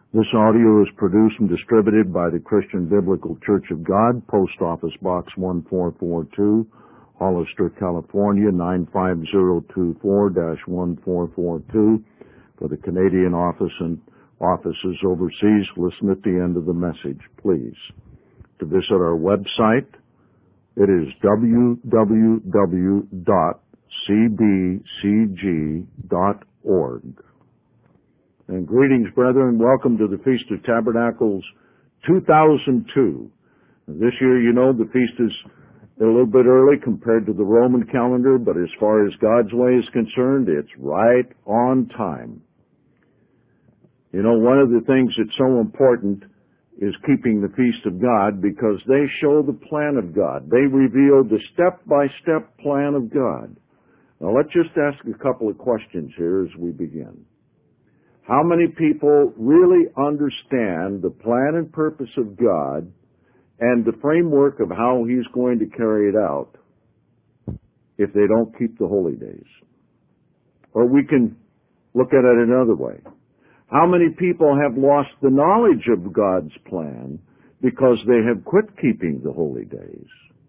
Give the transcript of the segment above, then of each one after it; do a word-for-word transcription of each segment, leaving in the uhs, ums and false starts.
This audio is produced and distributed by the Christian Biblical Church of God, Post Office Box one four four two, Hollister, California, nine five zero two four dash one four four two. For the Canadian office and offices overseas, listen at the end of the message, please. To visit our website, it is w w w dot c b c g dot org. And greetings, brethren. Welcome to the Feast of Tabernacles two thousand two. This year, you know, the feast is a little bit early compared to the Roman calendar, but as far as God's way is concerned, it's right on time. You know, one of the things that's so important is keeping the Feast of God because they show the plan of God. They reveal the step-by-step plan of God. Now, let's just ask a couple of questions here as we begin. How many people really understand the plan and purpose of God and the framework of how He's going to carry it out if they don't keep the holy days? Or we can look at it another way. How many people have lost the knowledge of God's plan because they have quit keeping the holy days?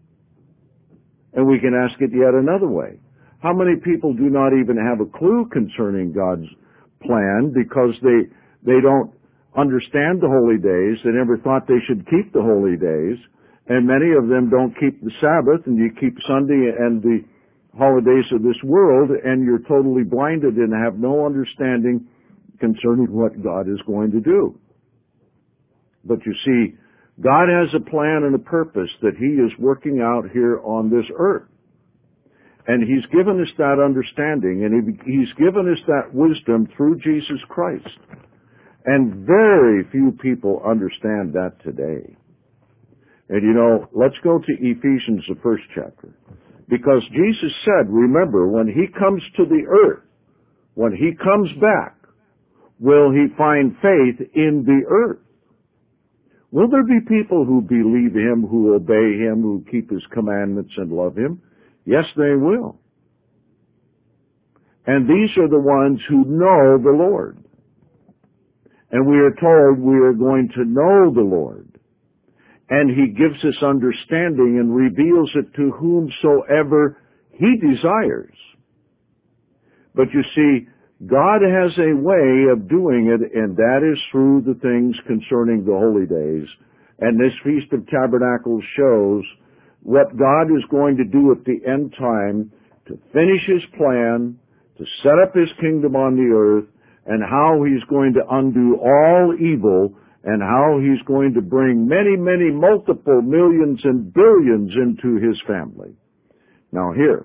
And we can ask it yet another way. How many people do not even have a clue concerning God's plan because they they don't understand the holy days? They never thought they should keep the holy days, and many of them don't keep the Sabbath, and you keep Sunday and the holidays of this world, and you're totally blinded and have no understanding concerning what God is going to do. But you see, God has a plan and a purpose that He is working out here on this earth. And He's given us that understanding, and He's given us that wisdom through Jesus Christ. And very few people understand that today. And you know, let's go to Ephesians, the first chapter. Because Jesus said, remember, when He comes to the earth, when He comes back, will He find faith in the earth? Will there be people who believe Him, who obey Him, who keep His commandments and love Him? Yes, they will. And these are the ones who know the Lord. And we are told we are going to know the Lord. And He gives us understanding and reveals it to whomsoever He desires. But you see, God has a way of doing it, and that is through the things concerning the holy days. And this Feast of Tabernacles shows what God is going to do at the end time to finish His plan, to set up His kingdom on the earth, and how He's going to undo all evil, and how He's going to bring many, many multiple millions and billions into His family. Now here,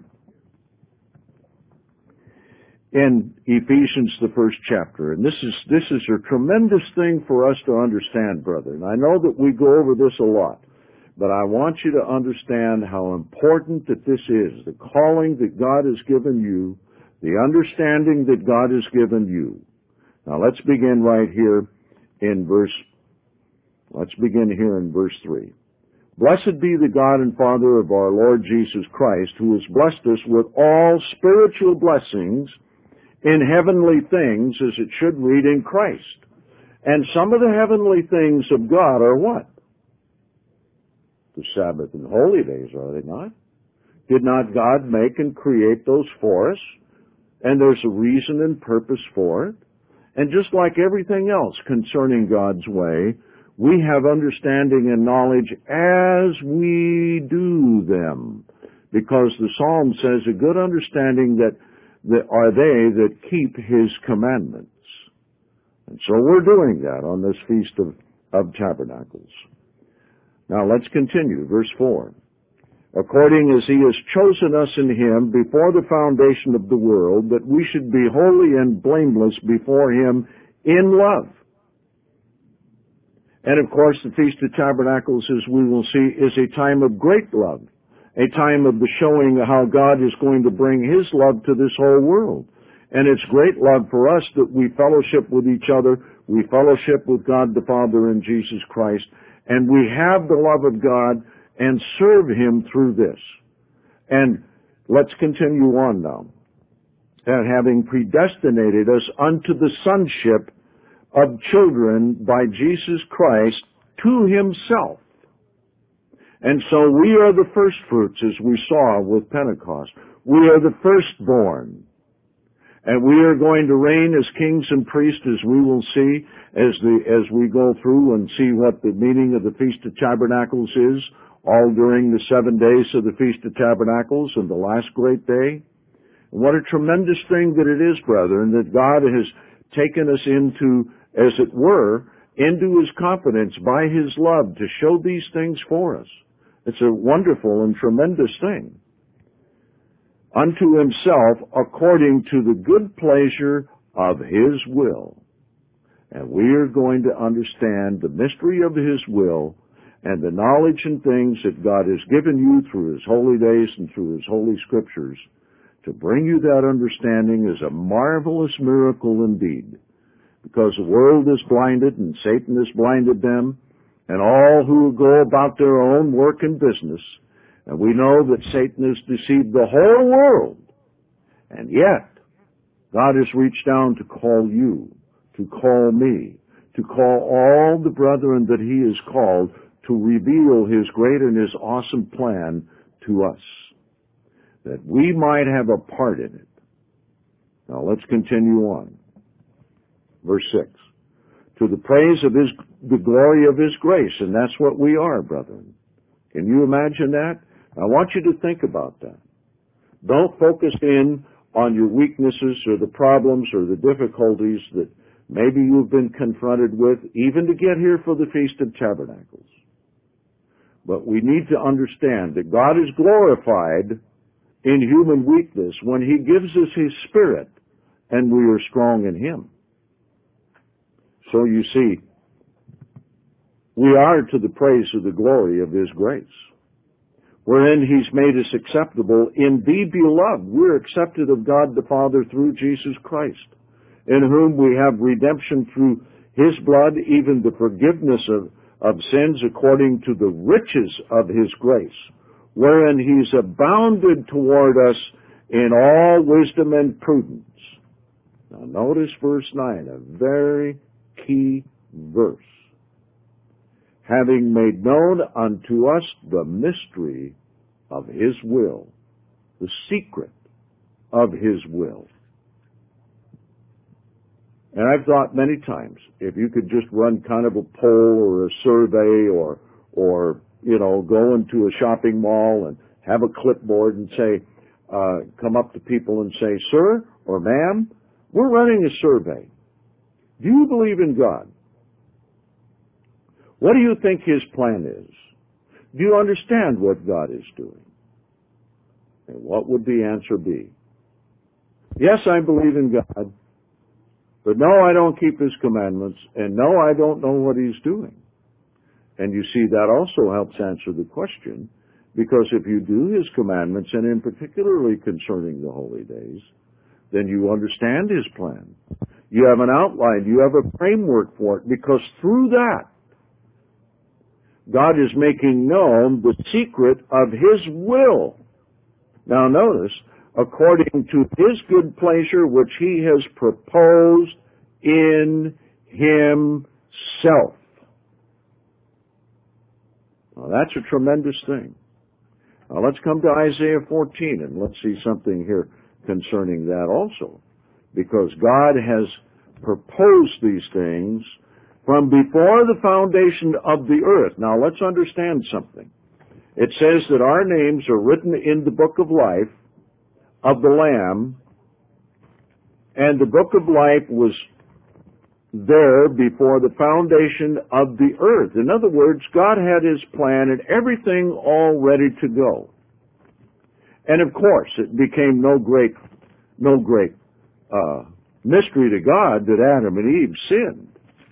in Ephesians, the first chapter, and this is, this is a tremendous thing for us to understand, brethren. I know that we go over this a lot. But I want you to understand how important that this is, the calling that God has given you, the understanding that God has given you. Now let's begin right here in verse, let's begin here in verse three. Blessed be the God and Father of our Lord Jesus Christ, who has blessed us with all spiritual blessings in heavenly things, as it should read, in Christ. And some of the heavenly things of God are what? The Sabbath and holy days, are they not? Did not God make and create those for us? And there's a reason and purpose for it. And just like everything else concerning God's way, we have understanding and knowledge as we do them. Because the Psalm says, a good understanding that, that are they that keep His commandments. And so we're doing that on this Feast of, of Tabernacles. Now let's continue, verse four. According as He has chosen us in Him before the foundation of the world, that we should be holy and blameless before Him in love. And of course, the Feast of Tabernacles, as we will see, is a time of great love, a time of the showing how God is going to bring His love to this whole world. And it's great love for us that we fellowship with each other, we fellowship with God the Father and Jesus Christ, and we have the love of God and serve Him through this. And let's continue on now. And having predestinated us unto the sonship of children by Jesus Christ to himself. And so we are the first fruits, as we saw with Pentecost. We are the firstborn. And we are going to reign as kings and priests, as we will see as the as we go through and see what the meaning of the Feast of Tabernacles is, all during the seven days of the Feast of Tabernacles and the last great day. And what a tremendous thing that it is, brethren, that God has taken us into, as it were, into his confidence by his love to show these things for us. It's a wonderful and tremendous thing. Unto himself according to the good pleasure of his will. And we are going to understand the mystery of his will and the knowledge and things that God has given you through his holy days and through his holy scriptures. To bring you that understanding is a marvelous miracle indeed, because the world is blinded and Satan has blinded them, and all who go about their own work and business. And we know that Satan has deceived the whole world. And yet, God has reached down to call you, to call me, to call all the brethren that he has called to reveal his great and his awesome plan to us, that we might have a part in it. Now let's continue on. Verse six. To the praise of his, the glory of his grace, and that's what we are, brethren. Can you imagine that? I want you to think about that. Don't focus in on your weaknesses or the problems or the difficulties that maybe you've been confronted with, even to get here for the Feast of Tabernacles. But we need to understand that God is glorified in human weakness when he gives us his Spirit and we are strong in him. So you see, we are to the praise of the glory of his grace, wherein he's made us acceptable in the beloved. We're accepted of God the Father through Jesus Christ, in whom we have redemption through his blood, even the forgiveness of, of sins according to the riches of his grace, wherein he's abounded toward us in all wisdom and prudence. Now notice verse nine, a very key verse. Having made known unto us the mystery of his will, the secret of his will. And I've thought many times, if you could just run kind of a poll or a survey or, or, you know, go into a shopping mall and have a clipboard and say, uh, come up to people and say, sir or ma'am, we're running a survey. Do you believe in God? What do you think his plan is? Do you understand what God is doing? And what would the answer be? Yes, I believe in God, but no, I don't keep his commandments, and no, I don't know what he's doing. And you see, that also helps answer the question, because if you do his commandments, and in particularly concerning the holy days, then you understand his plan. You have an outline, you have a framework for it, because through that, God is making known the secret of his will. Now notice, according to his good pleasure, which he has proposed in himself. Now that's a tremendous thing. Now let's come to Isaiah fourteen and let's see something here concerning that also. Because God has proposed these things from before the foundation of the earth. Now let's understand something. It says that our names are written in the book of life of the Lamb, and the book of life was there before the foundation of the earth. In other words, God had his plan and everything all ready to go. And of course, it became no great, no great uh, mystery to God that Adam and Eve sinned.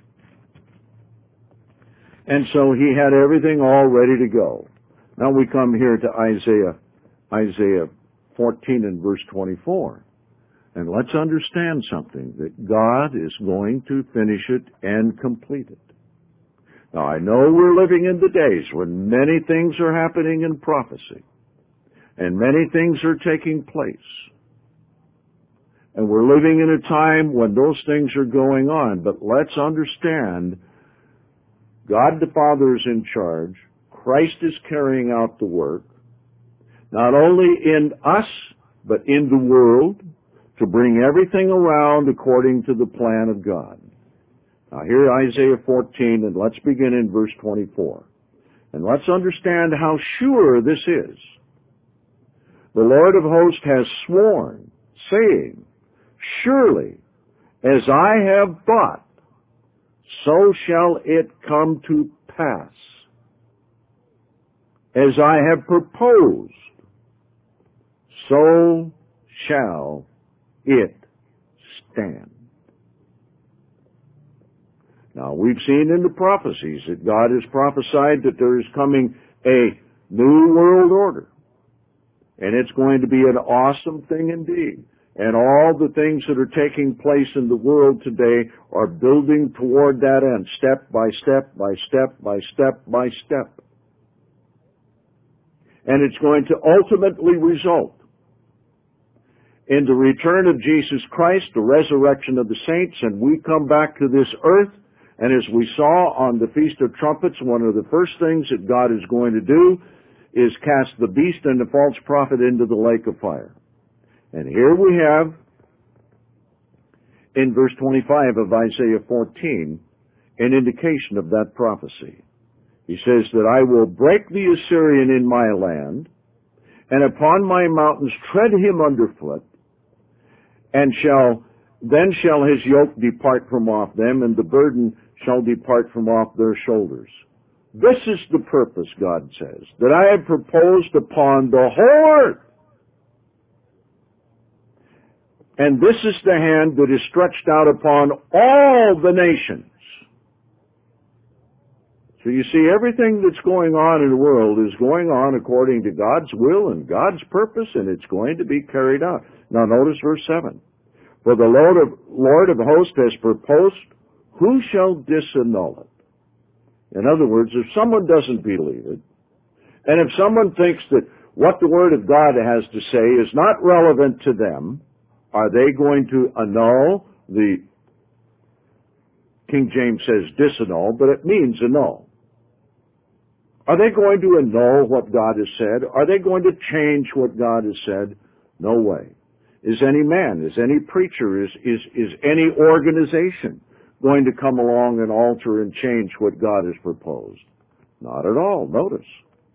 And so he had everything all ready to go. Now we come here to Isaiah, Isaiah fourteen and verse twenty-four. And let's understand something, that God is going to finish it and complete it. Now I know we're living in the days when many things are happening in prophecy, and many things are taking place. And we're living in a time when those things are going on. But let's understand, God the Father is in charge. Christ is carrying out the work, not only in us, but in the world, to bring everything around according to the plan of God. Now here Isaiah fourteen, and let's begin in verse twenty-four. And let's understand how sure this is. The Lord of hosts has sworn, saying, surely, as I have thought, so shall it come to pass. As I have proposed, so shall it stand. Now, we've seen in the prophecies that God has prophesied that there is coming a new world order. And it's going to be an awesome thing indeed. And all the things that are taking place in the world today are building toward that end, step by step by step by step by step. And it's going to ultimately result in the return of Jesus Christ, the resurrection of the saints, and we come back to this earth. And as we saw on the Feast of Trumpets, one of the first things that God is going to do is cast the beast and the false prophet into the lake of fire. And here we have, in verse twenty-five of Isaiah fourteen, an indication of that prophecy. He says that I will break the Assyrian in my land, and upon my mountains tread him underfoot, and shall then shall his yoke depart from off them, and the burden shall depart from off their shoulders. This is the purpose, God says, that I have proposed upon the whole earth. And this is the hand that is stretched out upon all the nations. So you see, everything that's going on in the world is going on according to God's will and God's purpose, and it's going to be carried out. Now notice verse seven. For the Lord of, Lord of hosts has proposed, who shall disannul it? In other words, if someone doesn't believe it, and if someone thinks that what the Word of God has to say is not relevant to them, are they going to annul? The King James says disannul, but it means annul. Are they going to annul what God has said? Are they going to change what God has said? No way. Is any man, is any preacher, is, is, is any organization going to come along and alter and change what God has proposed? Not at all. Notice.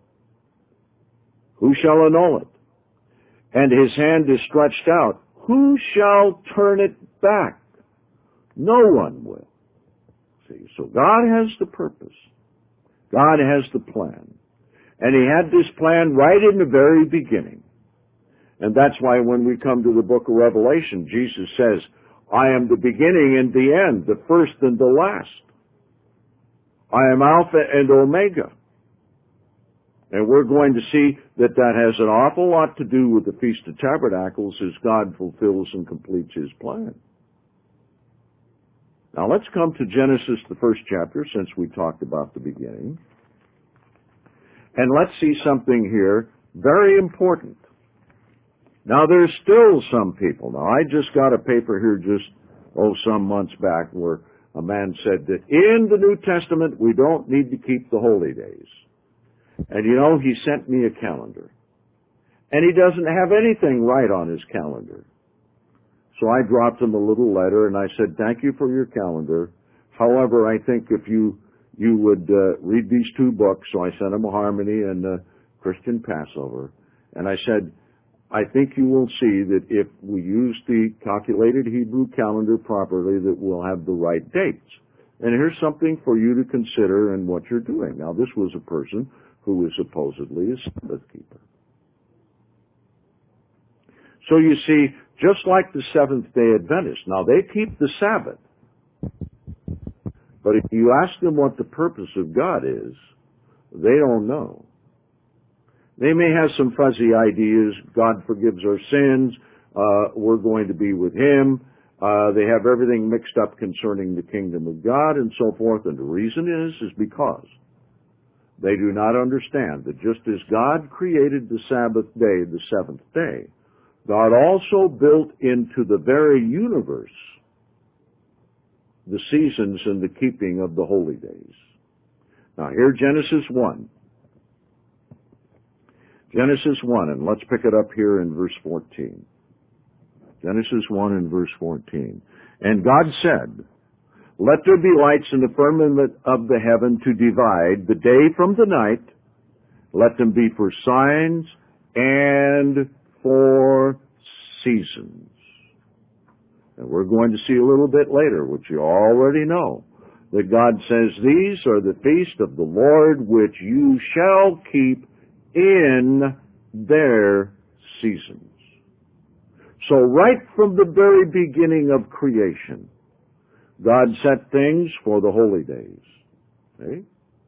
Who shall annul it? And his hand is stretched out. Who shall turn it back? No one will. See, so God has the purpose. God has the plan. And he had this plan right in the very beginning. And that's why when we come to the book of Revelation, Jesus says, I am the beginning and the end, the first and the last. I am Alpha and Omega. And we're going to see that that has an awful lot to do with the Feast of Tabernacles as God fulfills and completes his plan. Now let's come to Genesis, the first chapter, since we talked about the beginning. And let's see something here very important. Now there's still some people. Now I just got a paper here just, oh, some months back where a man said that in the New Testament we don't need to keep the holy days. And you know, he sent me a calendar. And he doesn't have anything right on his calendar. So I dropped him a little letter and I said, thank you for your calendar. However, I think if you you would uh, read these two books, so I sent him a Harmony and a Christian Passover. And I said, I think you will see that if we use the calculated Hebrew calendar properly, that we'll have the right dates. And here's something for you to consider in what you're doing. Now, this was a person who is supposedly a Sabbath keeper. So you see, just like the Seventh-day Adventists, now they keep the Sabbath. But if you ask them what the purpose of God is, they don't know. They may have some fuzzy ideas. God forgives our sins. Uh, we're going to be with him. Uh, they have everything mixed up concerning the kingdom of God and so forth. And the reason is, is because they do not understand that just as God created the Sabbath day, the seventh day, God also built into the very universe the seasons and the keeping of the holy days. Now here, Genesis one. Genesis one, and let's pick it up here in verse fourteen. Genesis one and verse fourteen. And God said, let there be lights in the firmament of the heaven to divide the day from the night. Let them be for signs and for seasons. And we're going to see a little bit later, which you already know, that God says, these are the feast of the Lord which you shall keep in their seasons. So right from the very beginning of creation, God set things for the holy days. Okay?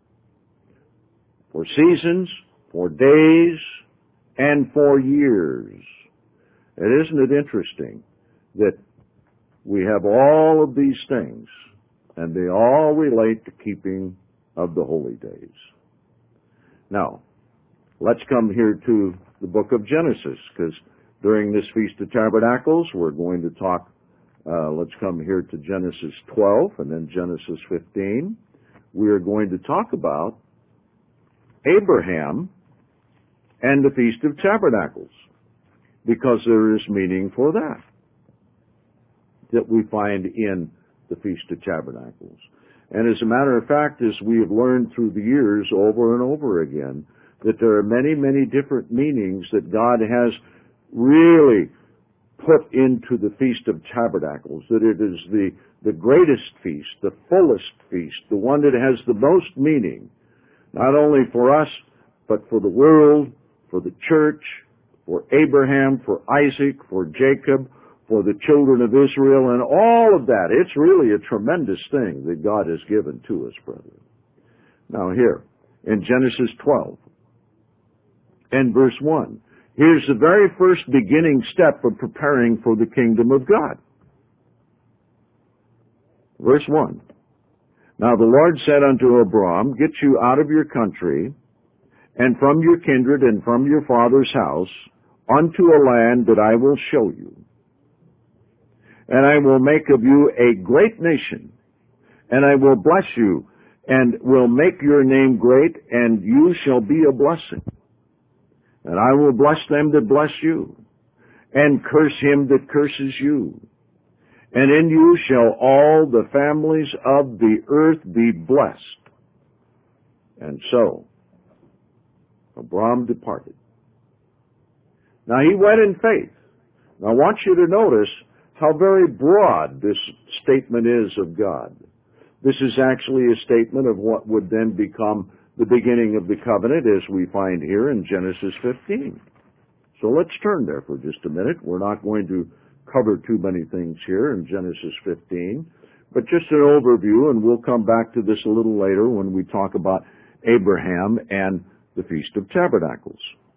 For seasons, for days, and for years. And isn't it interesting that we have all of these things, and they all relate to keeping of the holy days. Now, let's come here to the book of Genesis, because during this Feast of Tabernacles, we're going to talk, uh, let's come here to Genesis twelve and then Genesis fifteen. We are going to talk about Abraham and the Feast of Tabernacles, because there is meaning for that, that we find in the Feast of Tabernacles. And as a matter of fact, as we have learned through the years over and over again, that there are many, many different meanings that God has really put into the Feast of Tabernacles, that it is the, the greatest feast, the fullest feast, the one that has the most meaning, not only for us, but for the world, for the church, for Abraham, for Isaac, for Jacob, for the children of Israel, and all of that. It's really a tremendous thing that God has given to us, brethren. Now here, in Genesis twelve, and verse one, here's the very first beginning step of preparing for the kingdom of God. Verse one, now the Lord said unto Abram, get you out of your country, and from your kindred, and from your father's house, unto a land that I will show you. And I will make of you a great nation, and I will bless you, and will make your name great, and you shall be a blessing. And I will bless them that bless you, and curse him that curses you. And in you shall all the families of the earth be blessed. And so, Abram departed. Now he went in faith. Now I want you to notice how very broad this statement is of God. This is actually a statement of what would then become the beginning of the covenant, as we find here in Genesis fifteen. So let's turn there for just a minute. We're not going to cover too many things here in Genesis fifteen, but just an overview, and we'll come back to this a little later when we talk about Abraham and the Feast of Tabernacles.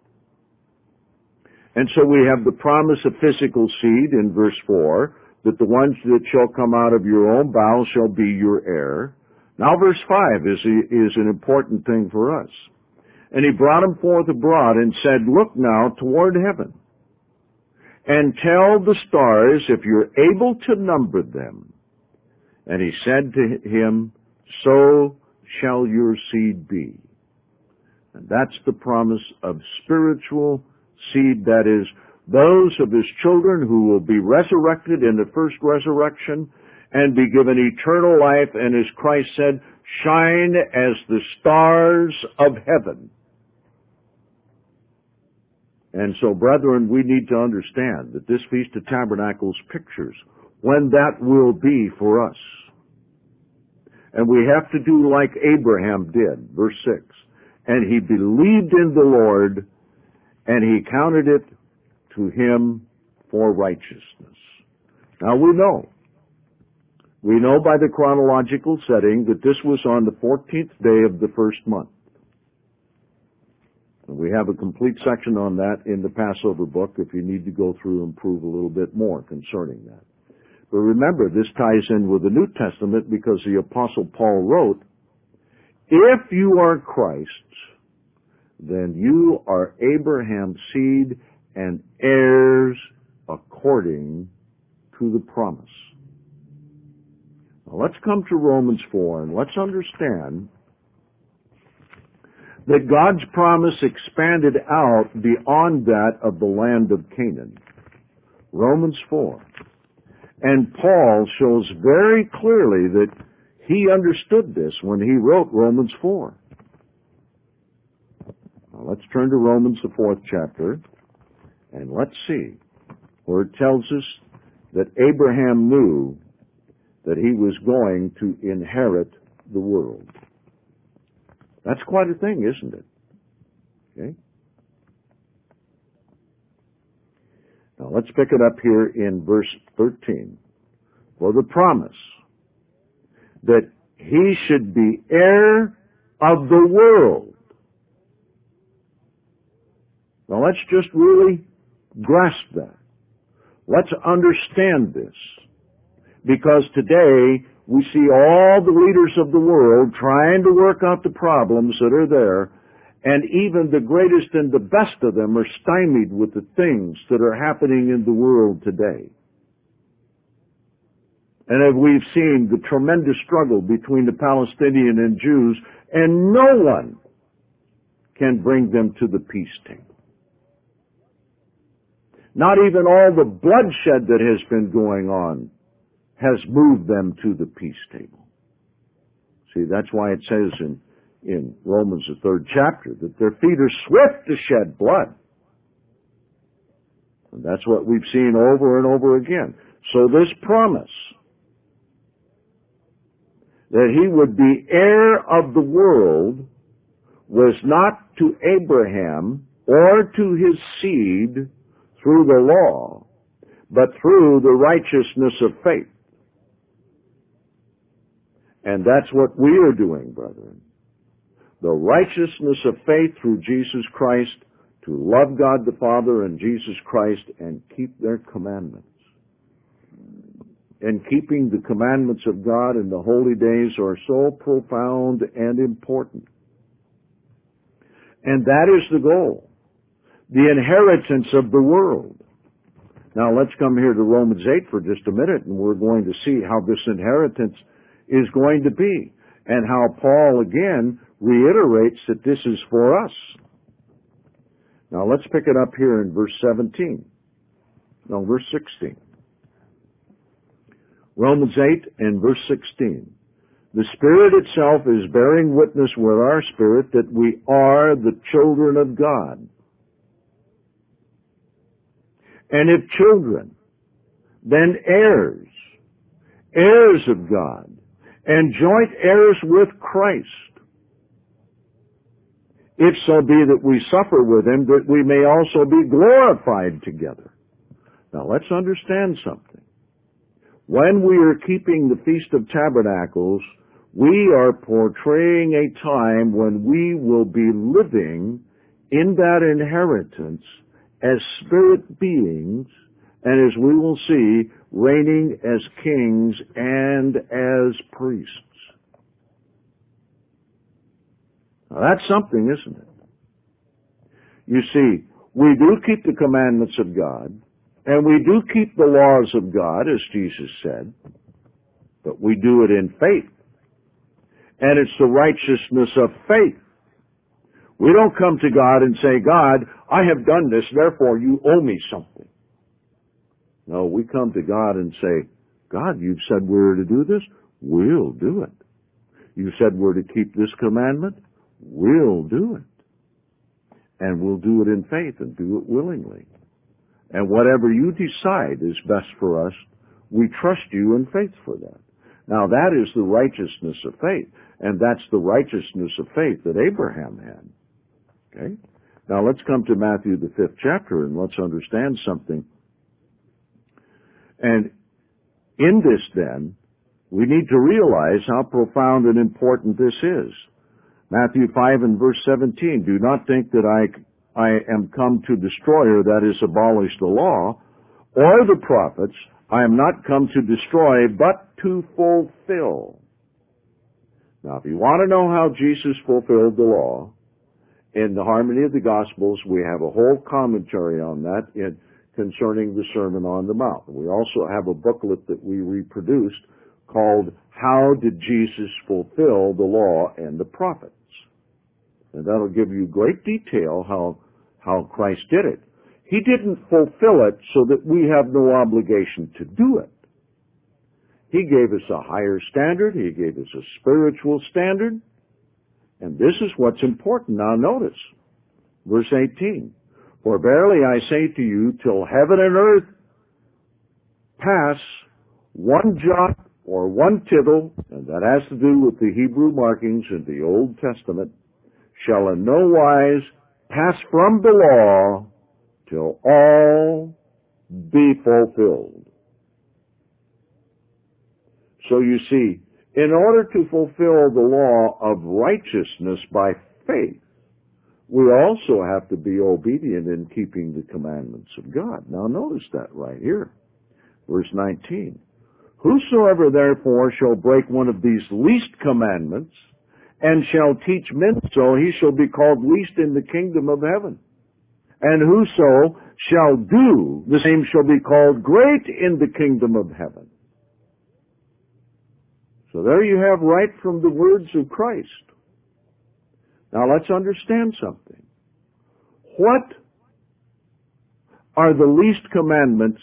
And so we have the promise of physical seed in verse four, that the ones that shall come out of your own bowels shall be your heir. Now verse five is, is an important thing for us. And he brought him forth abroad and said, look now toward heaven, and tell the stars if you're able to number them. And he said to him, so shall your seed be. And that's the promise of spiritual seed, that is, those of his children who will be resurrected in the first resurrection and be given eternal life, and as Christ said, shine as the stars of heaven. And so, brethren, we need to understand that this Feast of Tabernacles pictures when that will be for us. And we have to do like Abraham did, verse six. And he believed in the Lord, and he counted it to him for righteousness. Now we know, we know by the chronological setting that this was on the fourteenth day of the first month. And we have a complete section on that in the Passover book if you need to go through and prove a little bit more concerning that. But remember, this ties in with the New Testament because the Apostle Paul wrote, if you are Christ's, then you are Abraham's seed and heirs according to the promise. Now let's come to Romans four and let's understand that God's promise expanded out beyond that of the land of Canaan. Romans four. And Paul shows very clearly that he understood this when he wrote Romans four. Now let's turn to Romans, the fourth chapter, and let's see where it tells us that Abraham knew that he was going to inherit the world. That's quite a thing, isn't it? Okay. Now let's pick it up here in verse thirteen. For the promise that he should be heir of the world. Now let's just really grasp that. Let's understand this. Because today we see all the leaders of the world trying to work out the problems that are there, and even the greatest and the best of them are stymied with the things that are happening in the world today. And as we've seen, the tremendous struggle between the Palestinian and Jews, and no one can bring them to the peace table. Not even all the bloodshed that has been going on has moved them to the peace table. See, that's why it says in, in Romans, the third chapter, that their feet are swift to shed blood. And that's what we've seen over and over again. So this promise that he would be heir of the world was not to Abraham or to his seed through the law, but through the righteousness of faith. And that's what we are doing, brethren. The righteousness of faith through Jesus Christ, to love God the Father and Jesus Christ and keep their commandments. And keeping the commandments of God in the holy days are so profound and important. And that is the goal. The inheritance of the world. Now let's come here to Romans eight for just a minute, and we're going to see how this inheritance is going to be, and how Paul again reiterates that this is for us. Now let's pick it up here in verse seventeen. No, verse sixteen. Romans eight and verse sixteen. The Spirit itself is bearing witness with our spirit that we are the children of God. And if children, then heirs, heirs of God, and joint heirs with Christ, if so be that we suffer with him, that we may also be glorified together. Now let's understand something. When we are keeping the Feast of Tabernacles, we are portraying a time when we will be living in that inheritance as spirit beings, and as we will see, reigning as kings and as priests. Now that's something, isn't it? You see, we do keep the commandments of God, and we do keep the laws of God, as Jesus said, but we do it in faith. And it's the righteousness of faith. We don't come to God and say, God, I have done this, therefore you owe me something. No, we come to God and say, God, you've said we're to do this, we'll do it. You said we're to keep this commandment, we'll do it. And we'll do it in faith and do it willingly. And whatever you decide is best for us, we trust you in faith for that. Now that is the righteousness of faith, and that's the righteousness of faith that Abraham had. Okay? Now let's come to Matthew the fifth chapter and let's understand something. And in this then, we need to realize how profound and important this is. Matthew five and verse seventeen, do not think that I, I am come to destroy, or that is, abolish the law, or the prophets. I am not come to destroy, but to fulfill. Now, if you want to know how Jesus fulfilled the law, in the Harmony of the Gospels, we have a whole commentary on that. It concerning the Sermon on the Mount. We also have a booklet that we reproduced called How Did Jesus Fulfill the Law and the Prophets? And that'll give you great detail how, how Christ did it. He didn't fulfill it so that we have no obligation to do it. He gave us a higher standard. He gave us a spiritual standard. And this is what's important. Now notice, verse eighteen. For verily I say to you, till heaven and earth pass, one jot or one tittle, and that has to do with the Hebrew markings in the Old Testament, shall in no wise pass from the law till all be fulfilled. So you see, in order to fulfill the law of righteousness by faith, we also have to be obedient in keeping the commandments of God. Now notice that right here. Verse nineteen. Whosoever therefore shall break one of these least commandments, and shall teach men so, he shall be called least in the kingdom of heaven. And whoso shall do, the same shall be called great in the kingdom of heaven. So there you have right from the words of Christ. Now let's understand something. What are the least commandments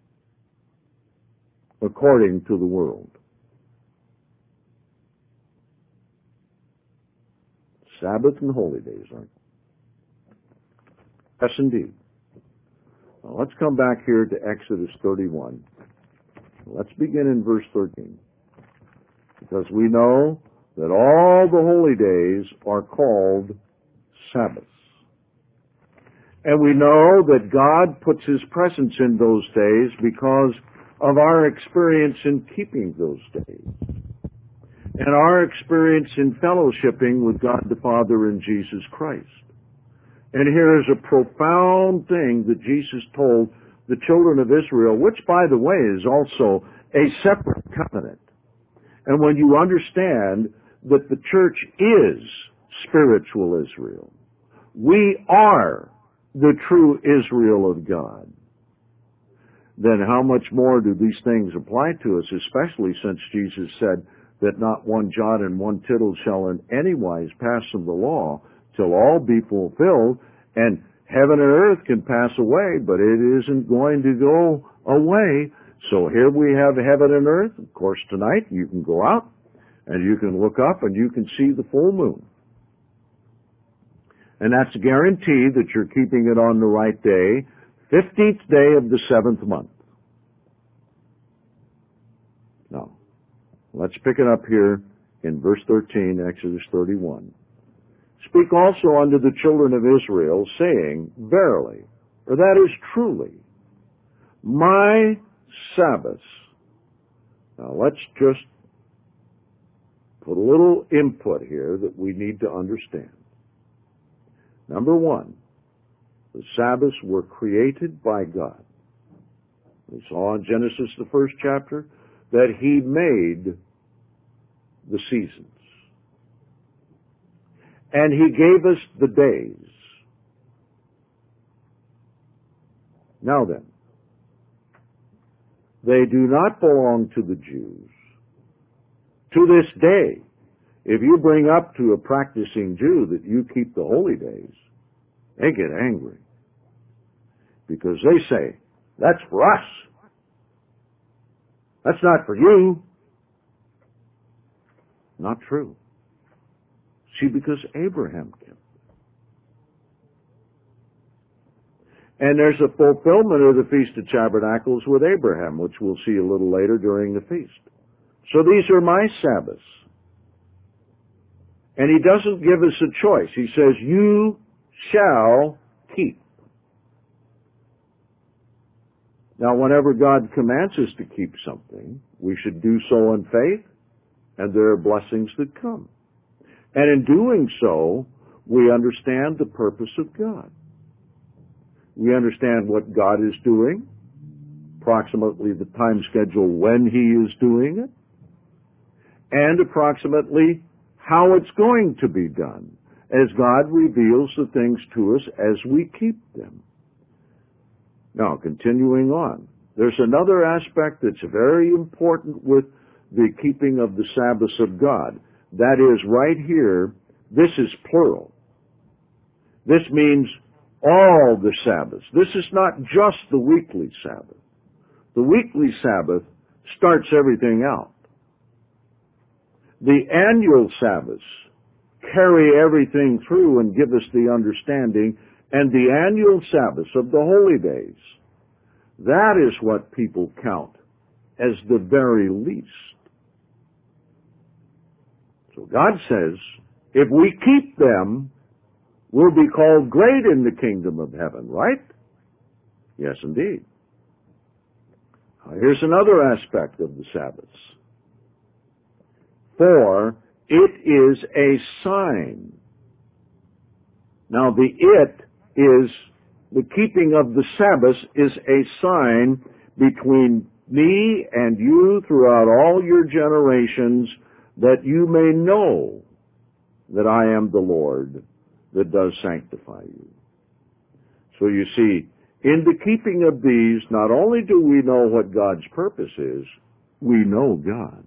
according to the world? Sabbath and holy days, aren't they? Yes, indeed. Now let's come back here to Exodus thirty-one. Let's begin in verse thirteen. Because we know that all the holy days are called Sabbaths. And we know that God puts His presence in those days because of our experience in keeping those days. And our experience in fellowshipping with God the Father and Jesus Christ. And here is a profound thing that Jesus told the children of Israel, which, by the way, is also a separate covenant. And when you understand that the church is spiritual Israel, we are the true Israel of God, then how much more do these things apply to us, especially since Jesus said that not one jot and one tittle shall in any wise pass from the law till all be fulfilled, and heaven and earth can pass away, but it isn't going to go away. So here we have heaven and earth. Of course, tonight you can go out and you can look up and you can see the full moon. And that's a guarantee that you're keeping it on the right day, fifteenth day of the seventh month. Now, let's pick it up here in verse thirteen, Exodus thirty-one. Speak also unto the children of Israel, saying, verily, or that is truly, my Sabbaths. Now let's just put a little input here that we need to understand. Number one, the Sabbaths were created by God. We saw in Genesis, the first chapter, that He made the seasons. And He gave us the days. Now then, they do not belong to the Jews. To this day, if you bring up to a practicing Jew that you keep the holy days, they get angry. Because they say, that's for us. That's not for you. Not true. See, because Abraham kept it. And there's a fulfillment of the Feast of Tabernacles with Abraham, which we'll see a little later during the feast. So these are my Sabbaths. And He doesn't give us a choice. He says, you shall keep. Now, whenever God commands us to keep something, we should do so in faith, and there are blessings that come. And in doing so, we understand the purpose of God. We understand what God is doing, approximately the time schedule when He is doing it, and approximately how it's going to be done, as God reveals the things to us as we keep them. Now, continuing on, there's another aspect that's very important with the keeping of the Sabbaths of God. That is, right here, this is plural. This means all the Sabbaths. This is not just the weekly Sabbath. The weekly Sabbath starts everything out. The annual Sabbaths carry everything through and give us the understanding, and the annual Sabbaths of the holy days, that is what people count as the very least. So God says, if we keep them, we'll be called great in the kingdom of heaven, right? Yes, indeed. Now, here's another aspect of the Sabbaths. For it is a sign. Now, the it is, the keeping of the Sabbath is a sign between me and you throughout all your generations, that you may know that I am the Lord that does sanctify you. So you see, in the keeping of these, not only do we know what God's purpose is, we know God.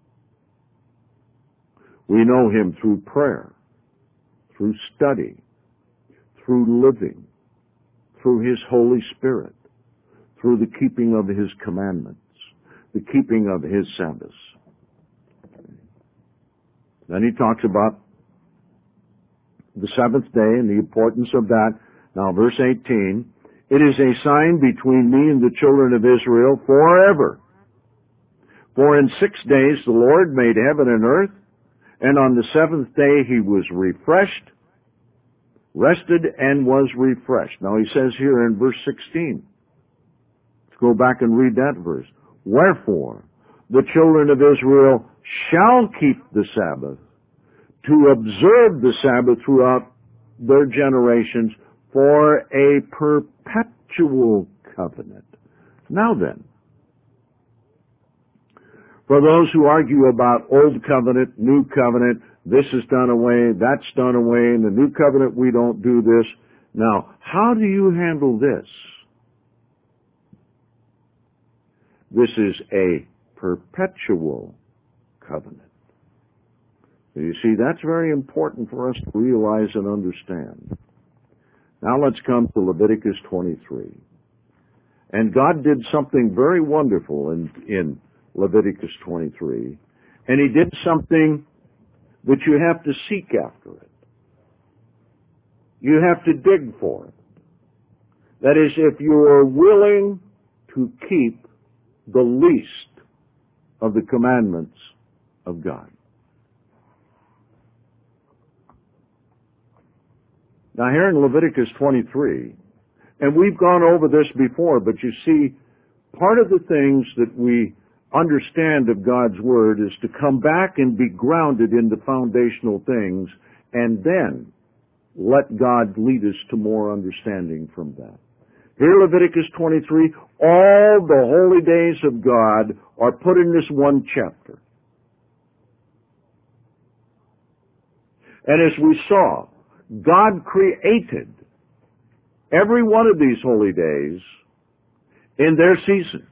We know Him through prayer, through study, through living, through His Holy Spirit, through the keeping of His commandments, the keeping of His Sabbaths. Then he talks about the seventh day and the importance of that. Now, verse eighteen, it is a sign between me and the children of Israel forever. For in six days the Lord made heaven and earth, and on the seventh day He was refreshed, rested and was refreshed. Now he says here in verse sixteen, let's go back and read that verse. Wherefore, the children of Israel shall keep the Sabbath, to observe the Sabbath throughout their generations for a perpetual covenant. Now then, for those who argue about old covenant, new covenant, this is done away, that's done away, in the new covenant we don't do this. Now, how do you handle this? This is a perpetual covenant. So you see, that's very important for us to realize and understand. Now let's come to Leviticus twenty-three. And God did something very wonderful in, in Leviticus twenty-three. And He did something that you have to seek after it. You have to dig for it. That is, if you are willing to keep the least of the commandments of God. Now here in Leviticus twenty-three, and we've gone over this before, but you see, part of the things that we understand of God's Word is to come back and be grounded in the foundational things, and then let God lead us to more understanding from that. Here, Leviticus twenty-three, all the holy days of God are put in this one chapter. And as we saw, God created every one of these holy days in their seasons.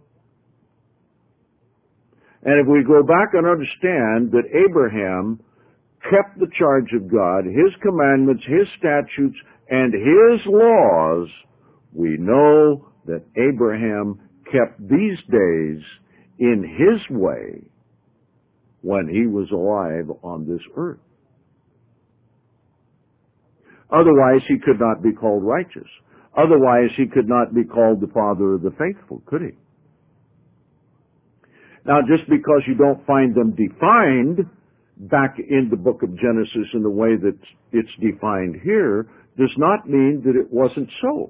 And if we go back and understand that Abraham kept the charge of God, His commandments, His statutes, and His laws, we know that Abraham kept these days in His way when he was alive on this earth. Otherwise, he could not be called righteous. Otherwise, he could not be called the father of the faithful, could he? Now, just because you don't find them defined back in the book of Genesis in the way that it's defined here, does not mean that it wasn't so.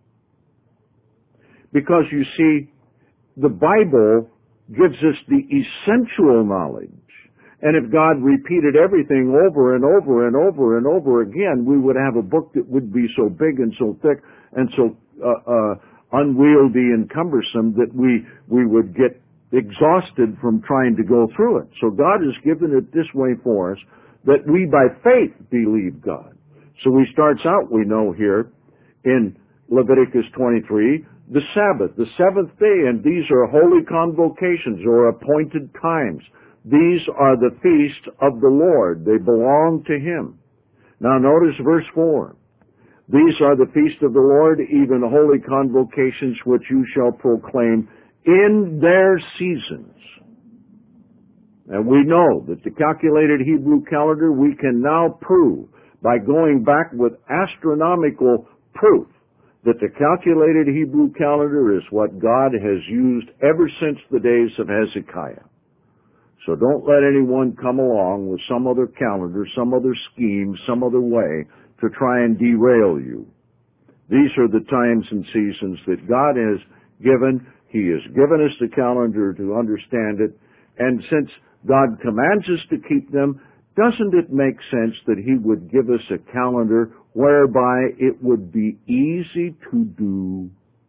Because you see, the Bible gives us the essential knowledge. And if God repeated everything over and over and over and over again, we would have a book that would be so big and so thick and so uh, uh, unwieldy and cumbersome that we we would get exhausted from trying to go through it. So God has given it this way for us, that we by faith believe God. So He starts out, we know here, in Leviticus twenty-three, the Sabbath, the seventh day, and these are holy convocations or appointed times. These are the feasts of the Lord. They belong to Him. Now notice verse four. These are the feasts of the Lord, even holy convocations which you shall proclaim in their seasons. And we know that the calculated Hebrew calendar we can now prove by going back with astronomical proof that the calculated Hebrew calendar is what God has used ever since the days of Hezekiah. So don't let anyone come along with some other calendar, some other scheme, some other way to try and derail you. These are the times and seasons that God has given. He has given us the calendar to understand it. And since God commands us to keep them, doesn't it make sense that He would give us a calendar whereby it would be easy to do?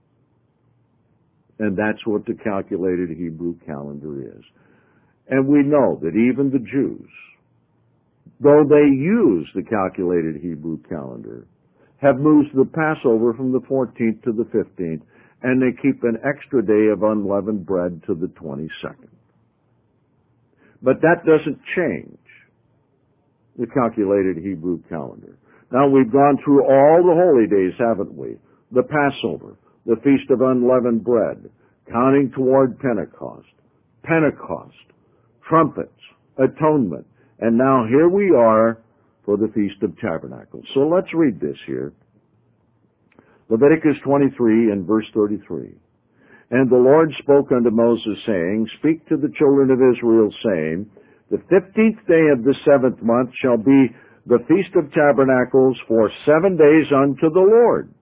And that's what the calculated Hebrew calendar is. And we know that even the Jews, though they use the calculated Hebrew calendar, have moved the Passover from the fourteenth to the fifteenth, and they keep an extra day of unleavened bread to the twenty-second. But that doesn't change the calculated Hebrew calendar. Now, we've gone through all the holy days, haven't we? The Passover, the Feast of Unleavened Bread, counting toward Pentecost, Pentecost, trumpets, atonement, and now here we are for the Feast of Tabernacles. So let's read this here. Leviticus twenty-three and verse thirty-three. And the Lord spoke unto Moses, saying, Speak to the children of Israel, saying, The fifteenth day of the seventh month shall be the Feast of Tabernacles for seven days unto the Lord.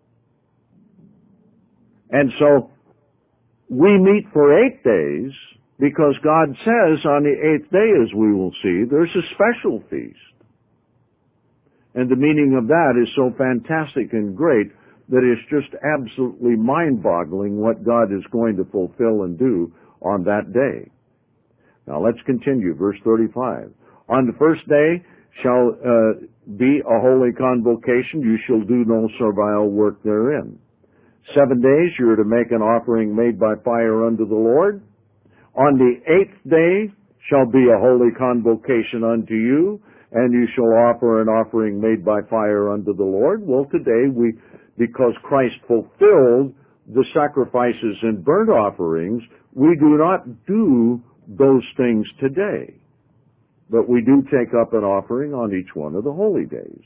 And so we meet for eight days because God says on the eighth day, as we will see, there's a special feast. And the meaning of that is so fantastic and great that it's just absolutely mind-boggling what God is going to fulfill and do on that day. Now let's continue, verse thirty-five. On the first day shall uh, be a holy convocation. You shall do no servile work therein. Seven days you are to make an offering made by fire unto the Lord. On the eighth day shall be a holy convocation unto you, and you shall offer an offering made by fire unto the Lord. Well, today we, because Christ fulfilled the sacrifices and burnt offerings, we do not do those things today. But we do take up an offering on each one of the holy days.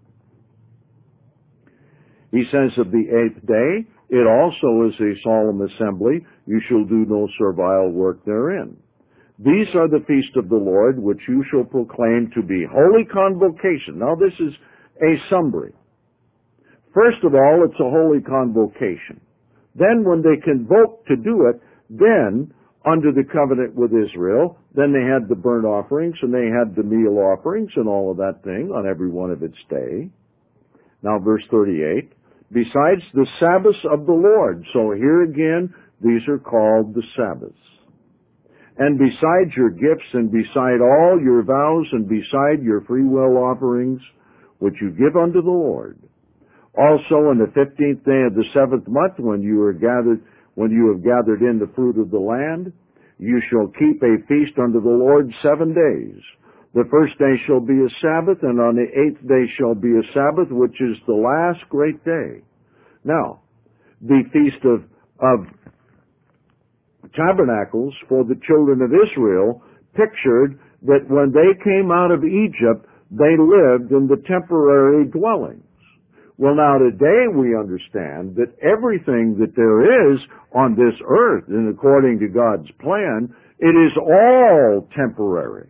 He says of the eighth day, it also is a solemn assembly. You shall do no servile work therein. These are the feast of the Lord, which you shall proclaim to be holy convocation. Now this is a summary. First of all, it's a holy convocation. Then when they convoke to do it, then under the covenant with Israel, then they had the burnt offerings and they had the meal offerings and all of that thing on every one of its day. Now verse thirty-eight, besides the Sabbaths of the Lord. So here again, these are called the Sabbaths. And beside your gifts and beside all your vows and beside your freewill offerings, which you give unto the Lord. Also on the fifteenth day of the seventh month, when you are gathered, when you have gathered in the fruit of the land, you shall keep a feast unto the Lord seven days. The first day shall be a Sabbath, and on the eighth day shall be a Sabbath, which is the last great day. Now, the feast of, of Tabernacles for the children of Israel pictured that when they came out of Egypt, they lived in the temporary dwellings. Well, now today we understand that everything that there is on this earth, and according to God's plan, it is all temporary.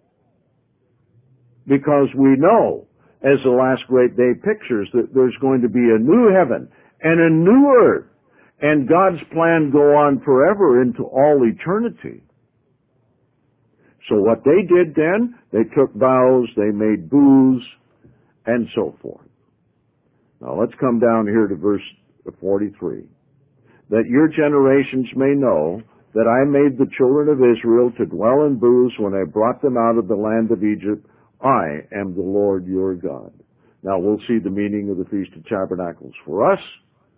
Because we know, as the last great day pictures, that there's going to be a new heaven and a new earth, and God's plan go on forever into all eternity. So what they did then, they took vows, they made vows, and so forth. Now let's come down here to verse forty-three. That your generations may know that I made the children of Israel to dwell in booths when I brought them out of the land of Egypt. I am the Lord your God. Now we'll see the meaning of the Feast of Tabernacles for us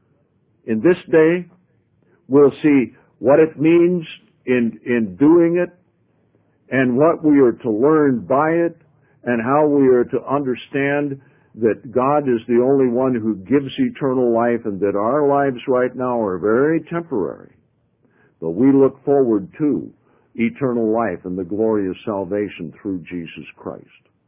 in this day. We'll see what it means in, in doing it, and what we are to learn by it, and how we are to understand that God is the only one who gives eternal life, and that our lives right now are very temporary. But we look forward to eternal life and the glory of salvation through Jesus Christ.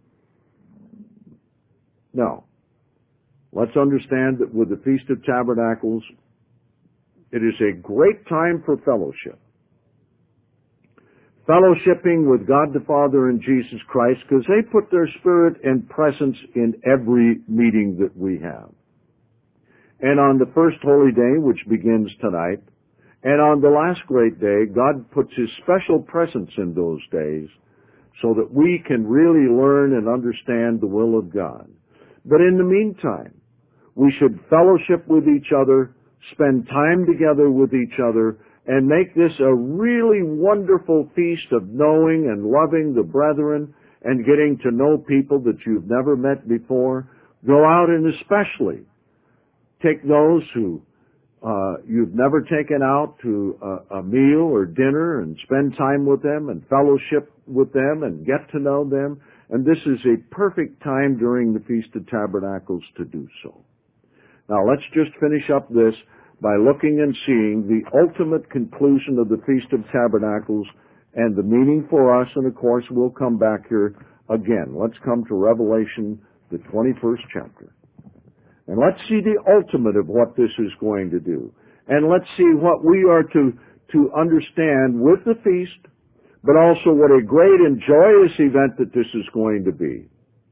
Now, let's understand that with the Feast of Tabernacles, it is a great time for fellowship. Fellowshipping with God the Father and Jesus Christ, because they put their Spirit and presence in every meeting that we have. And on the first holy day, which begins tonight, and on the last great day, God puts His special presence in those days so that we can really learn and understand the will of God. But in the meantime, we should fellowship with each other, spend time together with each other, and make this a really wonderful feast of knowing and loving the brethren and getting to know people that you've never met before. Go out and especially take those who uh, you've never taken out to a, a meal or dinner and spend time with them and fellowship with them and get to know them. And this is a perfect time during the Feast of Tabernacles to do so. Now let's just finish up this by looking and seeing the ultimate conclusion of the Feast of Tabernacles and the meaning for us, and of course we'll come back here again. Let's come to Revelation, the twenty-first chapter. And let's see the ultimate of what this is going to do. And let's see what we are to, to understand with the feast, but also what a great and joyous event that this is going to be.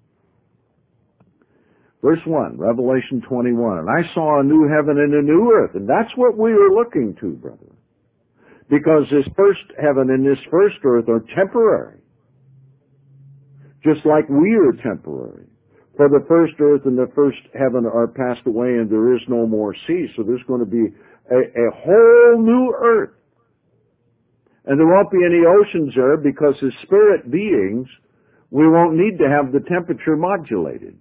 Verse one, Revelation twenty-one, and I saw a new heaven and a new earth, and that's what we are looking to, brother. Because this first heaven and this first earth are temporary, just like we are temporary. For the first earth and the first heaven are passed away, and there is no more sea, so there's going to be a, a whole new earth. And there won't be any oceans there, because as spirit beings, we won't need to have the temperature modulated.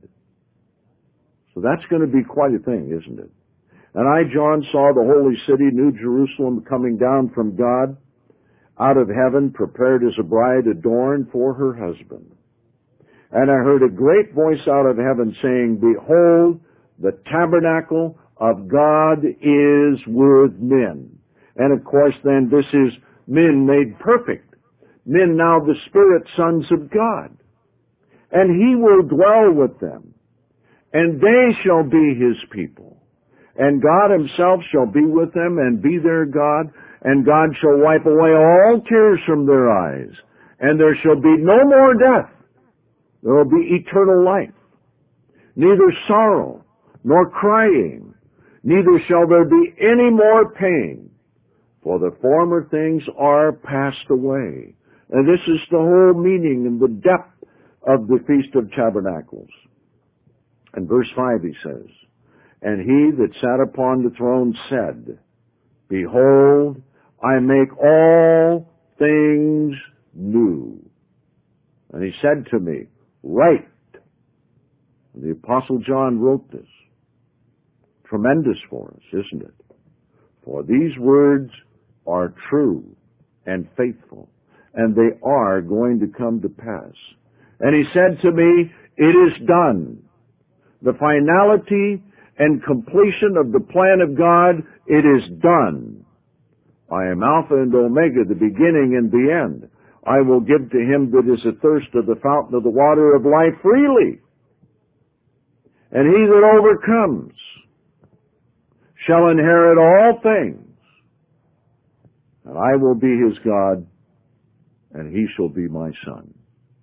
So that's going to be quite a thing, isn't it? And I, John, saw the holy city, New Jerusalem, coming down from God out of heaven, prepared as a bride adorned for her husband. And I heard a great voice out of heaven saying, Behold, the tabernacle of God is with men. And of course then this is men made perfect. Men now the Spirit sons of God. And He will dwell with them. And they shall be His people. And God Himself shall be with them and be their God. And God shall wipe away all tears from their eyes. And there shall be no more death. There will be eternal life. Neither sorrow nor crying. Neither shall there be any more pain. For the former things are passed away. And this is the whole meaning and the depth of the Feast of Tabernacles. And verse five he says, And he that sat upon the throne said, Behold, I make all things new. And he said to me, Write. And the Apostle John wrote this. Tremendous for us, isn't it? For these words are true and faithful, and they are going to come to pass. And he said to me, It is done. The finality and completion of the plan of God, it is done. I am Alpha and Omega, the beginning and the end. I will give to him that is athirst of the fountain of the water of life freely. And he that overcomes shall inherit all things. And I will be his God, and he shall be my son.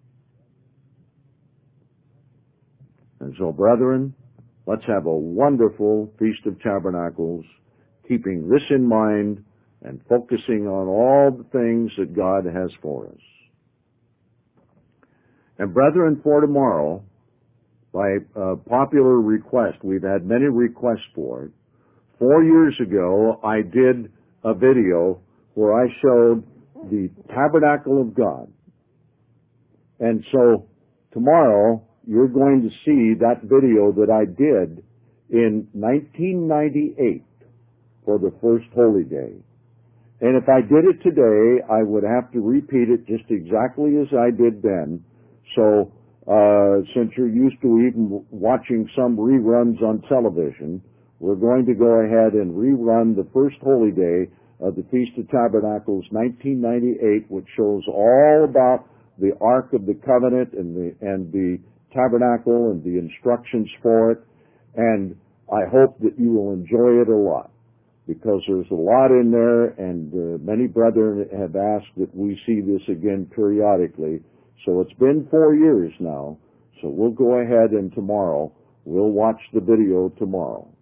And so, brethren, let's have a wonderful Feast of Tabernacles, keeping this in mind and focusing on all the things that God has for us. And brethren, for tomorrow, by uh, popular request, we've had many requests for it. Four years ago, I did a video where I showed the tabernacle of God. And so tomorrow, you're going to see that video that I did in nineteen ninety-eight. for the first holy day. And if I did it today, I would have to repeat it just exactly as I did then. So, uh, since you're used to even watching some reruns on television, we're going to go ahead and rerun the first holy day of the Feast of Tabernacles nineteen ninety-eight, which shows all about the Ark of the Covenant and the, and the tabernacle and the instructions for it. And I hope that you will enjoy it a lot, because there's a lot in there, and uh, many brethren have asked that we see this again periodically. So it's been four years now, so we'll go ahead and tomorrow, we'll watch the video tomorrow.